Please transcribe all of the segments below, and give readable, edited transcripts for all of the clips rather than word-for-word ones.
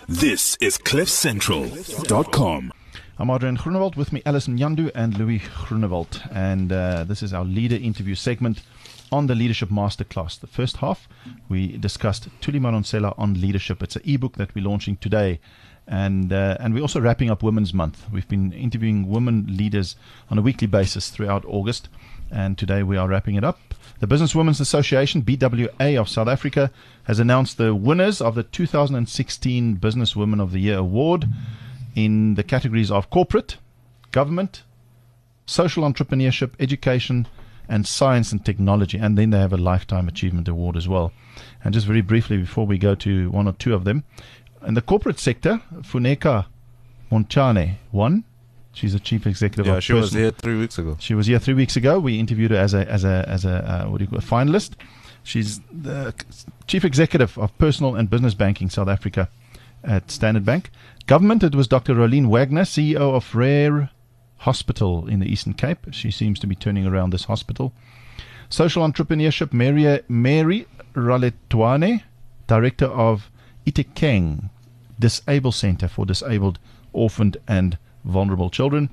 This is CliffCentral.com. I'm Adrian Groenewald, with me Alison Nyandu and Louis Groenewald, and this is our leader interview segment on the Leadership Masterclass. The first half, we discussed Thuli Madonsela on leadership. It's an ebook that we're launching today, and we're also wrapping up Women's Month. We've been interviewing women leaders on a weekly basis throughout August, and today we are wrapping it up. The Business Women's Association, BWA of South Africa, has announced the winners of the 2016 Business Women of the Year Award in the categories of corporate, government, social entrepreneurship, education, and science and technology. And then they have a Lifetime Achievement Award as well. And just very briefly, before we go to one or two of them, in the corporate sector, Funeka Montjane won. She's the chief executive. Yeah, she was here 3 weeks ago. She was here 3 weeks ago. We interviewed her as a what do you call a finalist. She's the chief executive of personal and business banking South Africa at Standard Bank. Government, it was Dr. Rolene Wagner, CEO of Rare Hospital in the Eastern Cape. She seems to be turning around this hospital. Social entrepreneurship, Mary Raletwane, director of Itekeng Disable Center for Disabled, Orphaned and Vulnerable Children.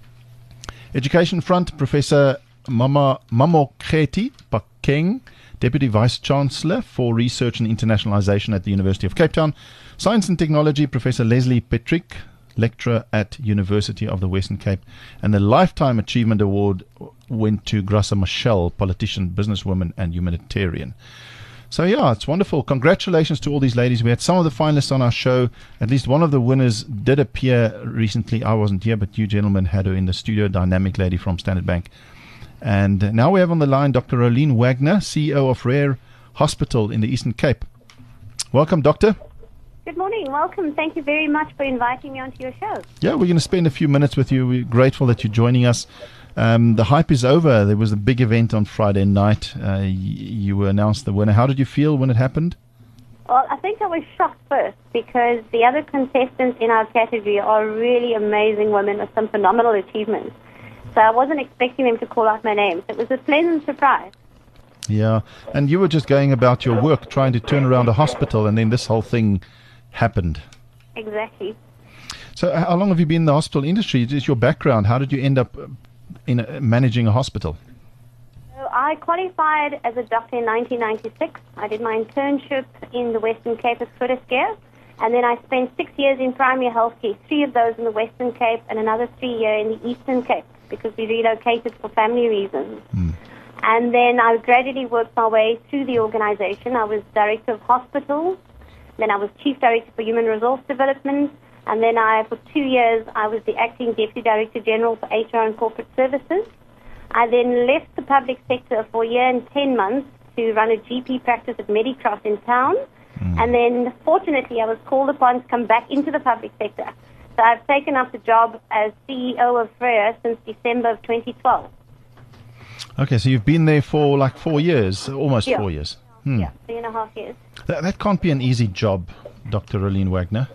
Education front, Professor Mamokgethi Phakeng, Deputy Vice Chancellor for Research and Internationalization at the University of Cape Town. Science and Technology, Professor Leslie Petrick, lecturer at University of the Western Cape. And the Lifetime Achievement Award went to Graça Machel, politician, businesswoman, and humanitarian. So yeah, it's wonderful. Congratulations to all these ladies. We had some of the finalists on our show. At least one of the winners did appear recently. I wasn't here, but you gentlemen had her in the studio, dynamic lady from Standard Bank. And now we have on the line Dr. Rolene Wagner, CEO of Rare Hospital in the Eastern Cape. Welcome, Doctor. Good morning. Welcome. Thank you very much for inviting me onto your show. Yeah, we're going to spend a few minutes with you. We're grateful that you're joining us. The hype is over. There was a big event on Friday night. You were announced the winner. How did you feel when it happened? Well, I think I was shocked first because the other contestants in our category are really amazing women with some phenomenal achievements. So I wasn't expecting them to call out my name. So it was a pleasant surprise. Yeah, and you were just going about your work, trying to turn around a hospital, and then this whole thing happened. Exactly. So how long have you been in the hospital industry? Is your background? How did you end up in managing a hospital? So I qualified as a doctor in 1996. I did my internship in the Western Cape at Groote Schuur, and then I spent 6 years in primary health care, 3 of those in the Western Cape and another 3 years in the Eastern Cape because we relocated for family reasons. And then I gradually worked my way through the organization. I was director of hospitals, then I was chief director for human resource development, and then for 2 years, I was the acting deputy director general for HR and corporate services. I then left the public sector for a year and 10 months to run a GP practice at Medicross in town. And then, fortunately, I was called upon to come back into the public sector. So I've taken up the job as CEO of Freya since December of 2012. Okay, so you've been there for like 4 years, almost 4 years. Yeah, 3.5 years. That can't be an easy job, Dr. Rolene Wagner.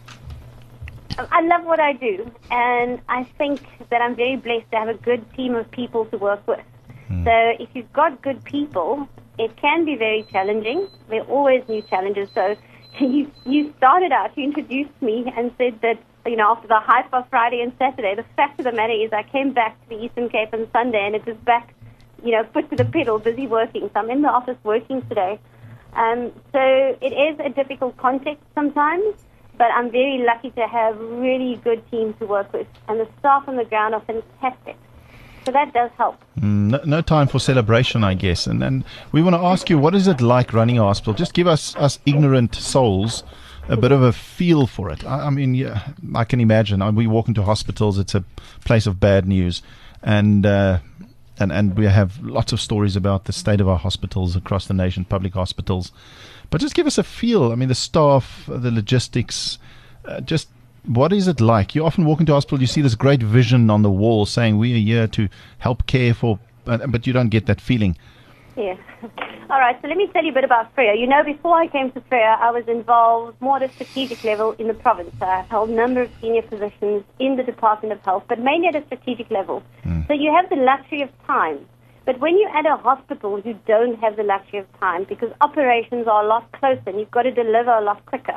I love what I do, and I think that I'm very blessed to have a good team of people to work with. So if you've got good people, it can be very challenging. There are always new challenges. So you started out, you introduced me and said that, after the hype of Friday and Saturday, the fact of the matter is I came back to the Eastern Cape on Sunday, and it was back, foot to the pedal, busy working. So I'm in the office working today. So it is a difficult context sometimes, but I'm very lucky to have really good teams to work with, and the staff on the ground are fantastic. So that does help. No time for celebration, I guess. And we want to ask you, what is it like running a hospital? Just give us ignorant souls a bit of a feel for it. I mean, yeah, I can imagine. We walk into hospitals, it's a place of bad news. And we have lots of stories about the state of our hospitals across the nation, public hospitals. But just give us a feel. I mean, the staff, the logistics, just what is it like? You often walk into a hospital, you see this great vision on the wall saying we are here to help care for, but you don't get that feeling. Yeah. All right, so let me tell you a bit about Freya. Before I came to Freya, I was involved more at a strategic level in the province. I held a number of senior positions in the Department of Health, but mainly at a strategic level. So you have the luxury of time. But when you're at a hospital, you don't have the luxury of time because operations are a lot closer and you've got to deliver a lot quicker.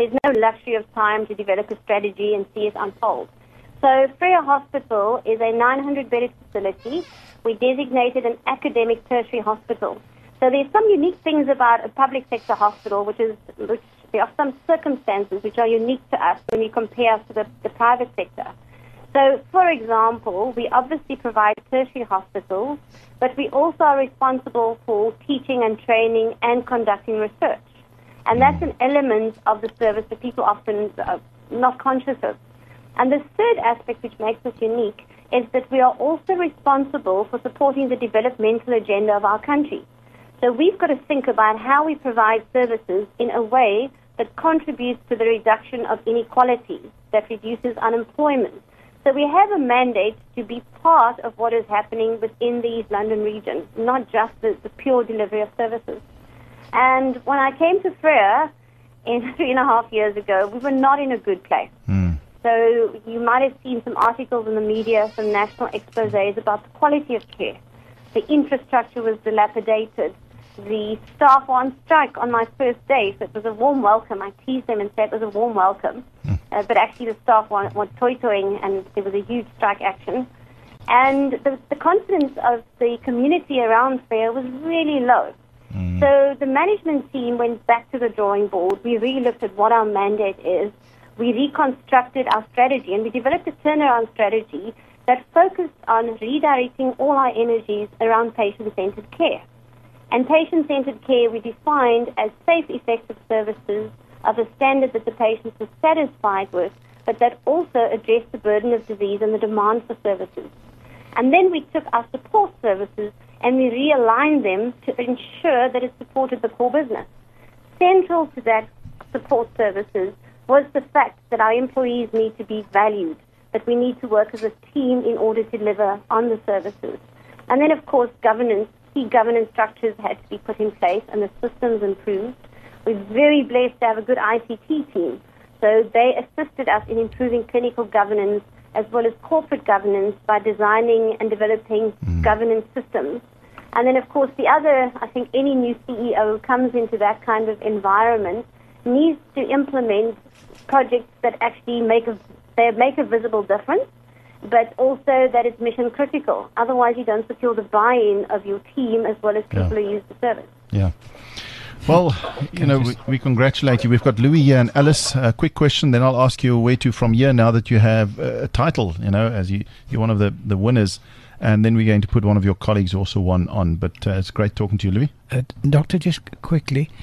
There's no luxury of time to develop a strategy and see it unfold. So Freya Hospital is a 900-bedded facility. We designated an academic tertiary hospital. So there's some unique things about a public sector hospital, which there are some circumstances which are unique to us when we compare us to the private sector. So, for example, we obviously provide tertiary hospitals, but we also are responsible for teaching and training and conducting research. And that's an element of the service that people often are not conscious of. And the third aspect which makes us unique is that we are also responsible for supporting the developmental agenda of our country. So we've got to think about how we provide services in a way that contributes to the reduction of inequality, that reduces unemployment. So we have a mandate to be part of what is happening within the East London region, not just the pure delivery of services. And when I came to Freya 3.5 years ago, we were not in a good place. So you might have seen some articles in the media, some national exposés about the quality of care. The infrastructure was dilapidated. The staff were on strike on my first day, so it was a warm welcome. I teased them and said it was a warm welcome. But actually the staff were toy-toying, and there was a huge strike action. And the confidence of the community around Freya was really low. So the management team went back to the drawing board. We re-looked at what our mandate is. We reconstructed our strategy, and we developed a turnaround strategy that focused on redirecting all our energies around patient-centered care. And patient-centered care we defined as safe, effective services of a standard that the patients were satisfied with, but that also addressed the burden of disease and the demand for services. And then we took our support services and we realigned them to ensure that it supported the core business. Central to that support services was the fact that our employees need to be valued, that we need to work as a team in order to deliver on the services. And then, of course, key governance structures had to be put in place and the systems improved. We're very blessed to have a good ICT team. So they assisted us in improving clinical governance as well as corporate governance by designing and developing governance systems. And then, of course, I think any new CEO who comes into that kind of environment needs to implement projects that actually make a visible difference, but also that it's mission critical. Otherwise, you don't secure the buy-in of your team as well as people who use the service. Yeah. Well, we congratulate you. We've got Louis here and Alice. A quick question, then I'll ask you where to from here now that you have a title, as you're one of the winners. And then we're going to put one of your colleagues also one on. But it's great talking to you, Louis. Doctor, just quickly,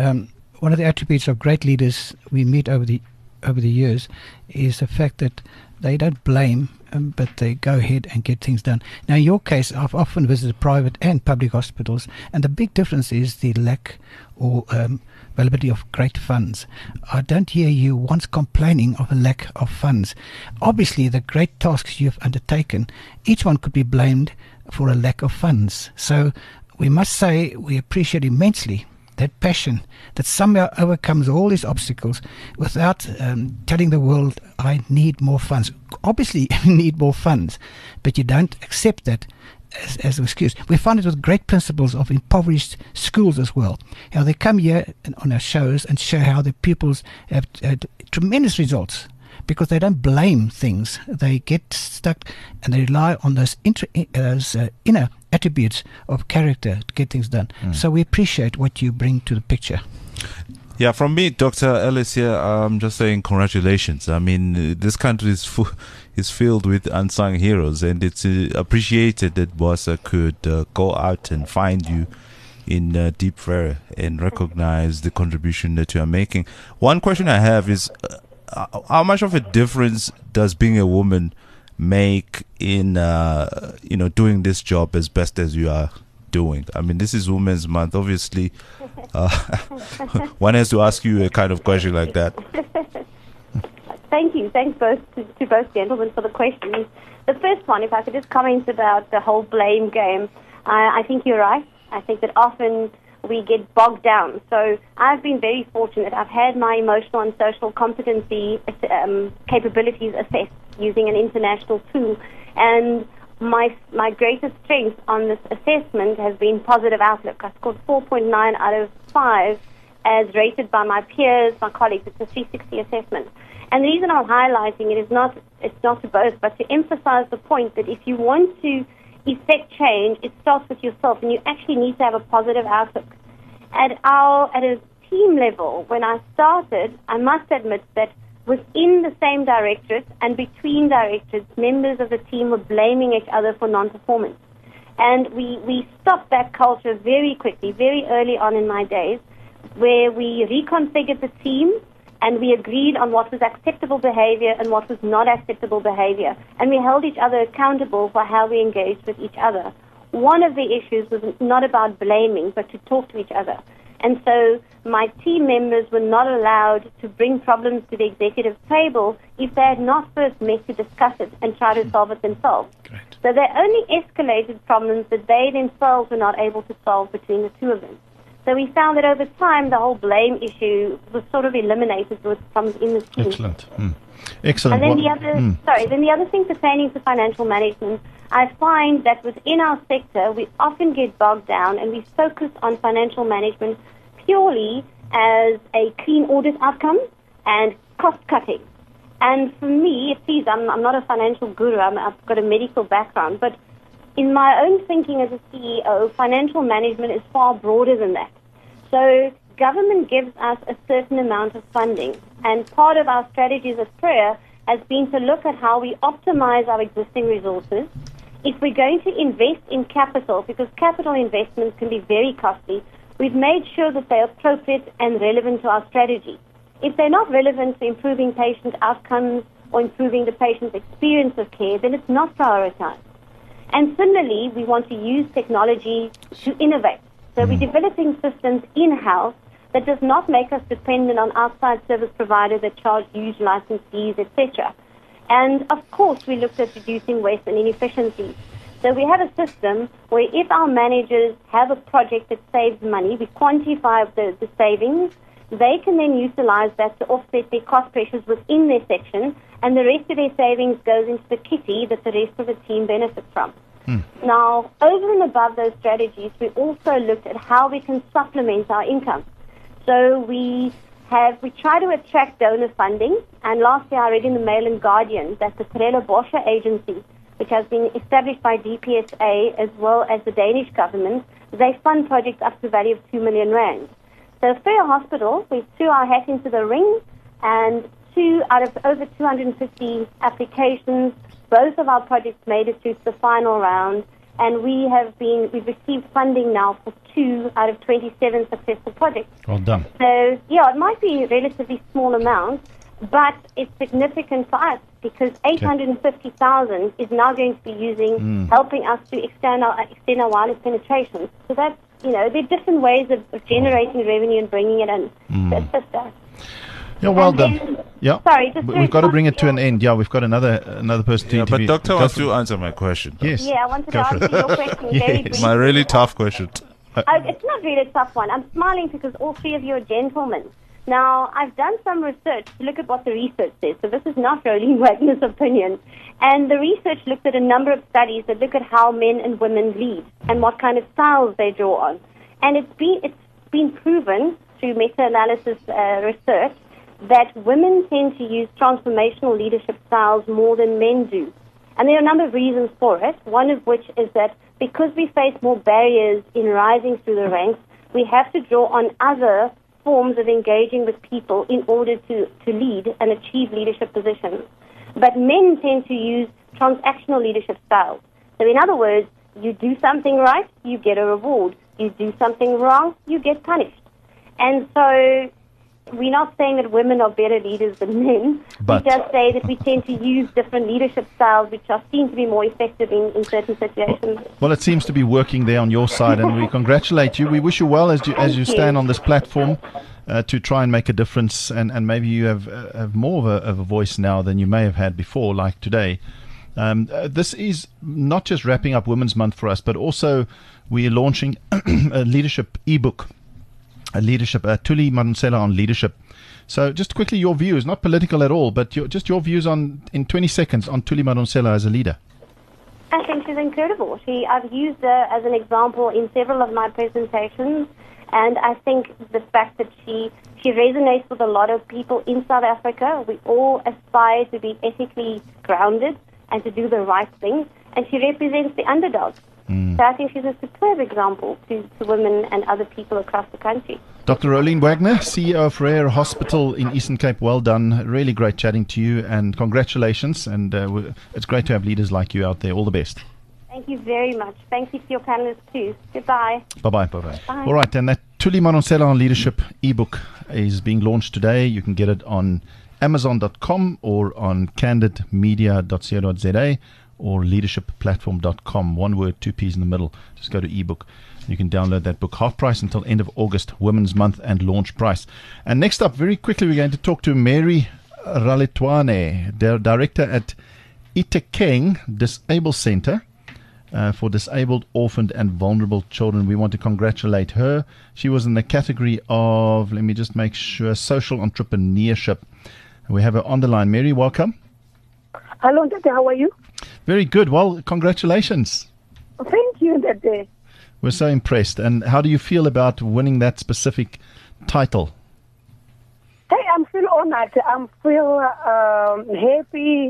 one of the attributes of great leaders we meet over the years is the fact that they don't blame, but they go ahead and get things done. Now, in your case, I've often visited private and public hospitals, and the big difference is the lack or availability of great funds. I don't hear you once complaining of a lack of funds. Obviously, the great tasks you've undertaken, each one could be blamed for a lack of funds. So we must say we appreciate immensely that passion that somehow overcomes all these obstacles without telling the world, I need more funds. Obviously, you need more funds, but you don't accept that as an excuse. We find it with great principles of impoverished schools as well. How they come here on our shows and show how the pupils have had tremendous results because they don't blame things. They get stuck and they rely on those inner attributes of character to get things done. So we appreciate what you bring to the picture. Yeah, from me, Dr. Ellis here, I'm just saying congratulations. I mean, this country is filled with unsung heroes, and it's appreciated that Bossa could go out and find you in Deep Freya and recognize the contribution that you are making. One question I have is, how much of a difference does being a woman make in doing this job as best as you are doing? I mean, this is Women's Month. Obviously, one has to ask you a kind of question like that. Thank you. Thanks to both gentlemen for the questions. The first one, if I could just comment about the whole blame game, I think you're right. I think that often we get bogged down. So I've been very fortunate. I've had my emotional and social competency capabilities assessed using an international tool, and my greatest strength on this assessment has been positive outlook. I scored 4.9 out of 5, as rated by my peers, my colleagues. It's a 360 assessment. And the reason I'm highlighting it is it's not to boast, but to emphasize the point that if you want to effect change, it starts with yourself, and you actually need to have a positive outlook. At a team level, when I started, I must admit that within the same directorate and between directorates, members of the team were blaming each other for non-performance. And we stopped that culture very quickly, very early on in my days, where we reconfigured the team and we agreed on what was acceptable behavior and what was not acceptable behavior. And we held each other accountable for how we engaged with each other. One of the issues was not about blaming, but to talk to each other. And so my team members were not allowed to bring problems to the executive table if they had not first met to discuss it and try to solve it themselves. Great. So they only escalated problems that they themselves were not able to solve between the two of them. So we found that over time the whole blame issue was sort of eliminated from in the team. Excellent. Excellent. And then the other thing pertaining to financial management, I find that within our sector we often get bogged down and we focus on financial management purely as a clean audit outcome and cost cutting. And for me, please, I'm not a financial guru. I've got a medical background, but in my own thinking as a CEO, financial management is far broader than that. So government gives us a certain amount of funding, and part of our strategies as Prayer has been to look at how we optimize our existing resources. If we're going to invest in capital, because capital investments can be very costly, we've made sure that they're appropriate and relevant to our strategy. If they're not relevant to improving patient outcomes or improving the patient's experience of care, then it's not prioritized. And similarly, we want to use technology to innovate. So we're developing systems in-house that does not make us dependent on outside service providers that charge huge license fees, etc. And of course, we looked at reducing waste and inefficiencies. So we have a system where if our managers have a project that saves money, we quantify the savings. They can then utilize that to offset their cost pressures within their section, and the rest of their savings goes into the kitty that the rest of the team benefits from. Now, over and above those strategies, we also looked at how we can supplement our income. So we try to attract donor funding, and last year I read in the Mail and Guardian that the Perella Boscher Agency, which has been established by DPSA as well as the Danish government, they fund projects up to the value of 2 million rand. So Fair Hospital, we threw our hat into the ring, and 2 out of over 250 applications, both of our projects made it through to the final round, and we've received funding now for 2 out of 27 successful projects. Well done. So, yeah, it might be a relatively small amount, but it's significant for us because 850,000 is now going to be helping us to extend our wireless penetration. So that's, there are different ways of generating revenue and bringing it in to assist us. Yeah, well done. Yeah, sorry, we've got to bring it to an end. Yeah, we've got another person to interview. But Doctor wants to answer my question. Yes. Yeah, I wanted to answer your question very briefly. My really tough question. It's not really a tough one. I'm smiling because all three of you are gentlemen. Now, I've done some research to look at what the research says. So this is not Rolene Wagner's opinion. And the research looked at a number of studies that look at how men and women lead and what kind of styles they draw on. And it's been proven through meta-analysis research that women tend to use transformational leadership styles more than men do. And there are a number of reasons for it, one of which is that because we face more barriers in rising through the ranks, we have to draw on other forms of engaging with people in order to lead and achieve leadership positions. But men tend to use transactional leadership styles. So in other words, you do something right, you get a reward. You do something wrong, you get punished. And so we're not saying that women are better leaders than men. But we just say that we tend to use different leadership styles which are seen to be more effective in certain situations. Well, it seems to be working there on your side, and we congratulate you. We wish you well as you stand on this platform to try and make a difference, and maybe you have more of a voice now than you may have had before, like today. This is not just wrapping up Women's Month for us, but also we are launching a leadership ebook. Thuli Madonsela on leadership. So just quickly, your views, not political at all, but just your views in 20 seconds on Thuli Madonsela as a leader. I think she's incredible. I've used her as an example in several of my presentations, And I think the fact that she resonates with a lot of people in South Africa. We all aspire to be ethically grounded and to do the right thing. And she represents the underdog. So I think she's a superb example to women and other people across the country. Dr. Rolene Wagner, CEO of Rare Hospital in Eastern Cape, well done. Really great chatting to you, and congratulations. And it's great to have leaders like you out there. All the best. Thank you very much. Thank you to your panelists too. Goodbye. Bye-bye. Bye-bye. Bye. All right, and that Thuli Madonsela on Leadership ebook is being launched today. You can get it on Amazon.com or on candidmedia.co.za or leadershipplatform.com. One word, 2 P's in the middle. Just go to ebook. You can download that book. Half price until end of August, Women's Month, and launch price. And next up, very quickly, we're going to talk to Mary Ralitwane, Director at Itekeng Disabled Center for Disabled, Orphaned, and Vulnerable Children. We want to congratulate her. She was in the category of, let me just make sure, social entrepreneurship. We have her on the line. Mary, welcome. Hello, Dede. How are you? Very good. Well, congratulations. Thank you, Dede. We're so impressed. And how do you feel about winning that specific title? Hey, I'm feel honored. I'm feel happy.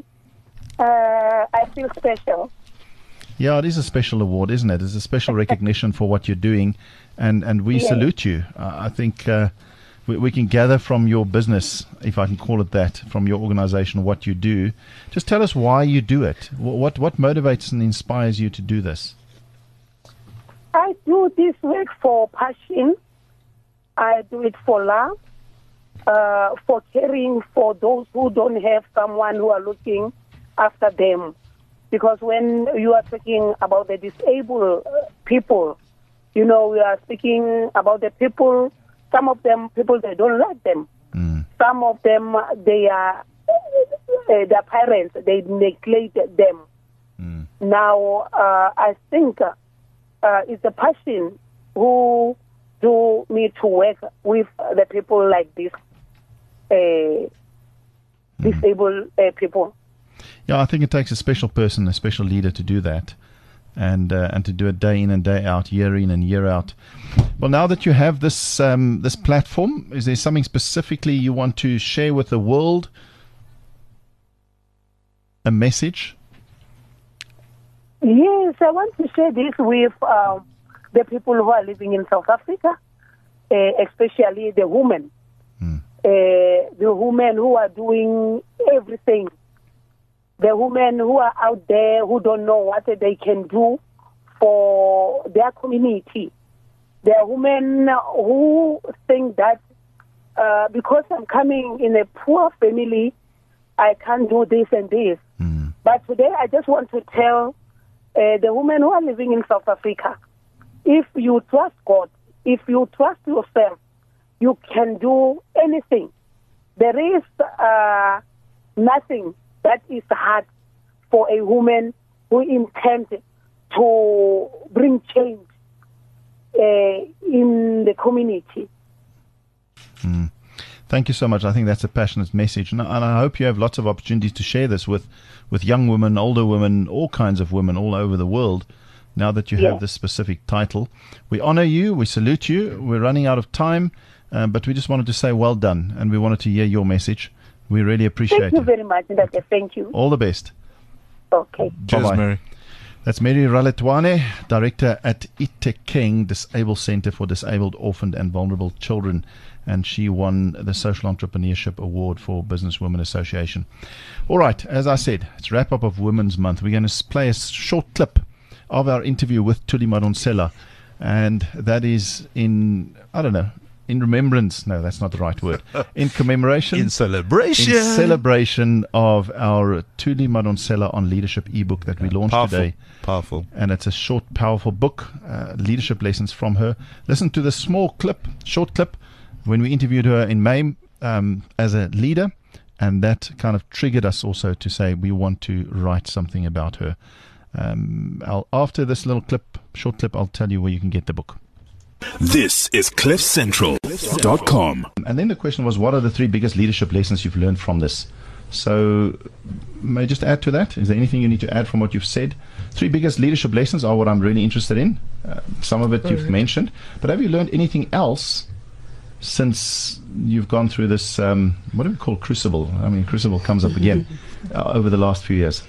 I feel special. Yeah, it is a special award, isn't it? It's a special recognition for what you're doing, and we salute you. I think we can gather from your business, if I can call it that, from your organization, what you do. Just tell us why you do it. What motivates and inspires you to do this? I do this work for passion. I do it for love, for caring for those who don't have someone who are looking after them. Because when you are speaking about the disabled people, we are speaking about the people. Some of them, people, they don't like them. Some of them, they are their parents, they neglect them. Now, I think it's the passion who do me to work with the people like this, disabled people. Yeah, I think it takes a special person, a special leader to do that, and to do it day in and day out, year in and year out. Well, now that you have this this platform, is there something specifically you want to share with the world? A message? Yes, I want to share this with the people who are living in South Africa, especially the women. The women who are doing everything. The women who are out there who don't know what they can do for their community. There are women who think that because I'm coming in a poor family, I can't do this and this. But today I just want to tell the women who are living in South Africa, if you trust God, if you trust yourself, you can do anything. There is nothing that is hard for a woman who intends to bring change in the community. Thank you so much. I think that's a passionate message. And I hope you have lots of opportunities to share this with young women, older women, all kinds of women all over the world, now that you have this specific title. We honor you. We salute you. We're running out of time, but we just wanted to say well done, and we wanted to hear your message. We really appreciate it. Thank you very much, Ndate. Thank you. All the best. Okay. Cheers, Bye-bye. Mary. That's Mary Ralitwane, Director at Itekeng Disabled Center for Disabled, Orphaned, and Vulnerable Children. And she won the Social Entrepreneurship Award for Business Women Association. All right, as I said, it's wrap-up of Women's Month. We're going to play a short clip of our interview with Thuli Madonsela. And that is in remembrance. No, that's not the right word. In commemoration. In celebration. In celebration of our Thuli Madonsela on Leadership ebook that we launched today. Powerful. And it's a short, powerful book, leadership lessons from her. Listen to the short clip, when we interviewed her in May as a leader. And that kind of triggered us also to say we want to write something about her. After this little short clip, I'll tell you where you can get the book. This is CliffCentral.com. And then the question was, what are the 3 biggest leadership lessons you've learned from this? So, may I just add to that? Is there anything you need to add from what you've said? 3 biggest leadership lessons are what I'm really interested in. Some of it you've mentioned. But have you learned anything else since you've gone through this, what do we call crucible? I mean, crucible comes up again over the last few years.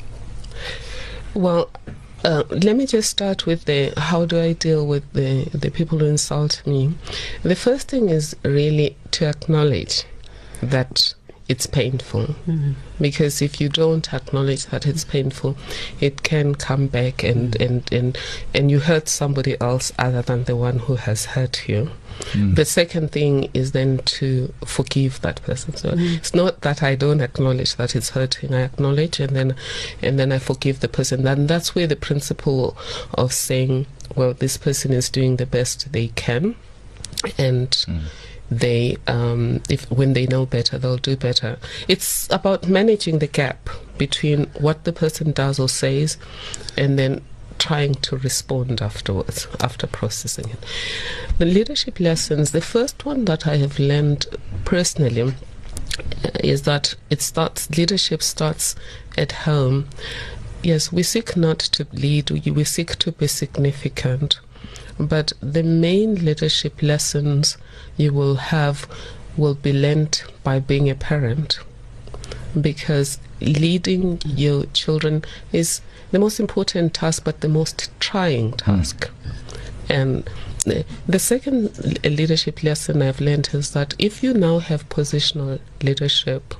Well, let me just start with how do I deal with the people who insult me. The first thing is really to acknowledge that it's painful, because if you don't acknowledge that it's painful, it can come back and you hurt somebody else other than the one who has hurt you. The second thing is then to forgive that person. So it's not that I don't acknowledge that it's hurting. I acknowledge and then I forgive the person. And that's where the principle of saying, well, this person is doing the best they can, and they if when they know better, they'll do better. It's about managing the gap between what the person does or says and then trying to respond afterwards, after processing it. The leadership lessons, the first one that I have learned personally is that leadership starts at home. Yes, we seek not to lead, we seek to be significant. But the main leadership lessons you will have will be learned by being a parent, because leading your children is the most important task, but the most trying task. And the second leadership lesson I've learned is that if you now have positional leadership,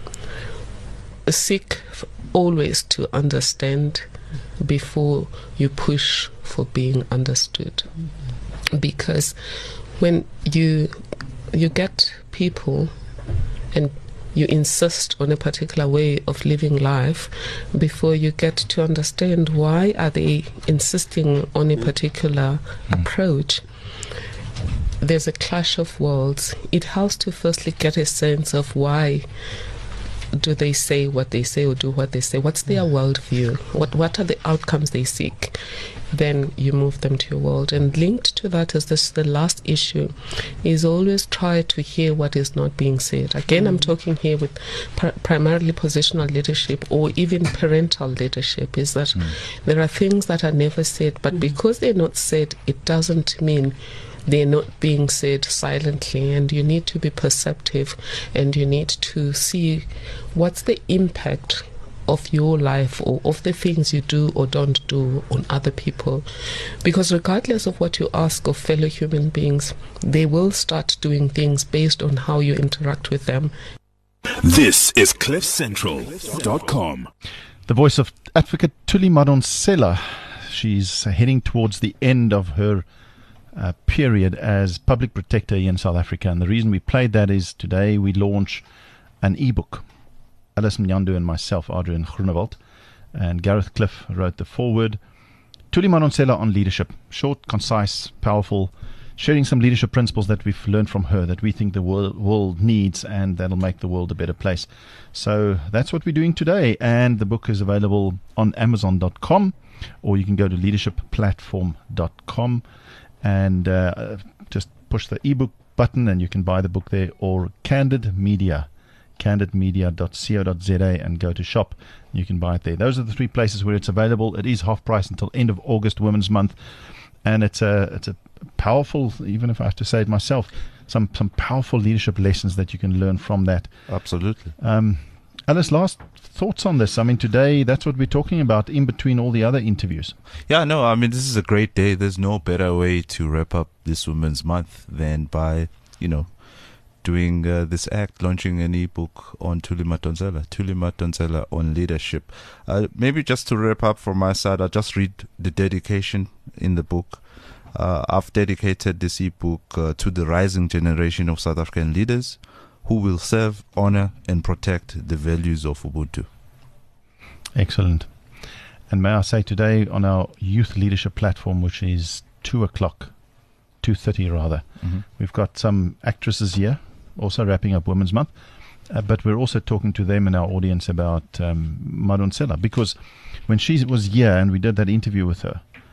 seek always to understand before you push for being understood. Because when you get people and you insist on a particular way of living life, before you get to understand why are they insisting on a particular approach, there's a clash of worlds. It helps to firstly get a sense of why do they say what they say or do what they say. What's their worldview? What are the outcomes they seek? Then you move them to your world. And linked to that is the last issue, is always try to hear what is not being said. Again, I'm talking here with primarily positional leadership or even parental leadership, is that there are things that are never said, but because they're not said, it doesn't mean they're not being said silently. And you need to be perceptive, and you need to see what's the impact of your life or of the things you do or don't do on other people. Because regardless of what you ask of fellow human beings, they will start doing things based on how you interact with them. This is CliffCentral.com. The voice of Advocate Thuli Madonsela. She's heading towards the end of her period as public protector here in South Africa. And the reason we played that is today we launch an ebook. Alice Mnyandu and myself, Adrian Groenewald, and Gareth Cliff wrote the foreword. Thuli Madonsela on leadership. Short, concise, powerful, sharing some leadership principles that we've learned from her that we think the world needs, and that'll make the world a better place. So that's what we're doing today, and the book is available on Amazon.com, or you can go to leadershipplatform.com and just push the ebook button and you can buy the book there, or candidmedia.co.za, and go to shop. You can buy it there. Those are the 3 places where it's available. It is half price until end of August, Women's Month, and it's a powerful, even if I have to say it myself, some powerful leadership lessons that you can learn from that. Absolutely. Alice, last thoughts on this? I mean, today, that's what we're talking about in between all the other interviews. Yeah, no, I mean, this is a great day. There's no better way to wrap up this Women's Month than by, doing this act, launching an ebook on Thuli Madonsela on leadership. Maybe just to wrap up from my side, I'll just read the dedication in the book. I've dedicated this ebook to the rising generation of South African leaders who will serve, honor, and protect the values of Ubuntu. Excellent. And may I say today on our youth leadership platform, which is 2:30 rather, we've got some actresses here, also wrapping up Women's Month, but we're also talking to them in our audience about Madonsela, because when she was here and we did that interview with her,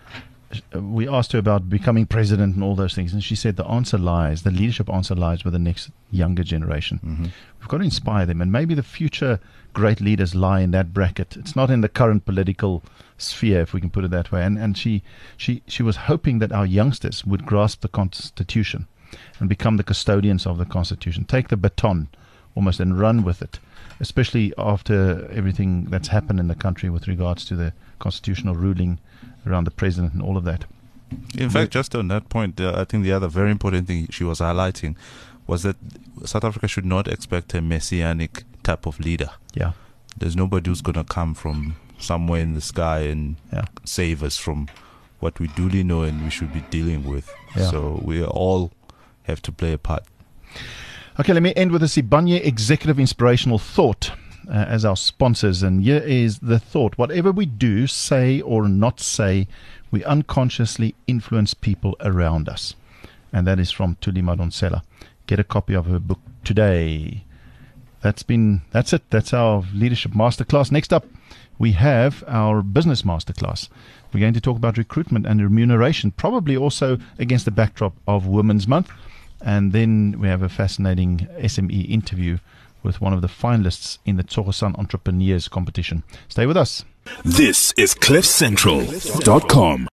we asked her about becoming president and all those things, and she said the leadership answer lies with the next younger generation. We've got to inspire them, and maybe the future great leaders lie in that bracket. It's not in the current political sphere, if we can put it that way. And she was hoping that our youngsters would grasp the Constitution and become the custodians of the Constitution, take the baton almost and run with it, especially after everything that's happened in the country with regards to the constitutional ruling around the president and all of that. In fact, just on that point, I think the other very important thing she was highlighting was that South Africa should not expect a messianic type of leader. Yeah. There's nobody who's going to come from somewhere in the sky and save us from what we duly know and we should be dealing with. Yeah. So we all have to play a part. Okay, let me end with a Sibanye Executive Inspirational Thought as our sponsors. And here is the thought. Whatever we do, say or not say, we unconsciously influence people around us. And that is from Thuli Madonsela. Get a copy of her book today. That's it. That's our leadership masterclass. Next up, we have our business masterclass. We're going to talk about recruitment and remuneration, probably also against the backdrop of Women's Month. And then we have a fascinating SME interview with one of the finalists in the Tsogosan Entrepreneurs Competition. Stay with us. This is CliffCentral.com.